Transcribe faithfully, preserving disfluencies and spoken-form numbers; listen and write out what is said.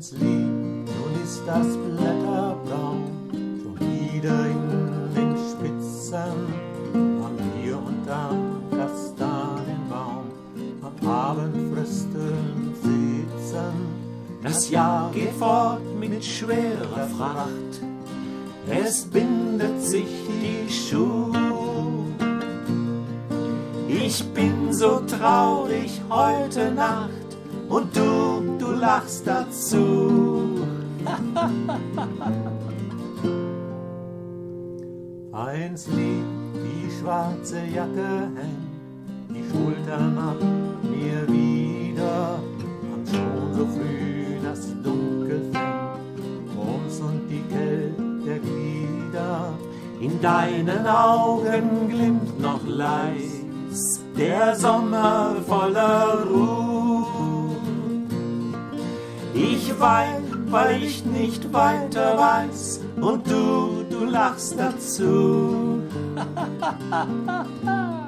Eins lieb, nun ist das Blätterbraun schon wieder in den Spitzen, am hier und am Kastanienbaum, am Abendfrösteln sitzen. Das Jahr geht fort mit schwerer Fracht, es bindet sich die Schuh. Ich bin so traurig heute Nacht und du, du lachst dazu. Eins lieb, die schwarze Jacke hängt die Schultern ab mir wieder, und schon so früh das Dunkel fängt uns und die Kälte der Glieder. In deinen Augen glimmt noch leis der Sommer voller Ruhe. Ich wein, weil ich nicht weiter weiß, und du, du lachst dazu.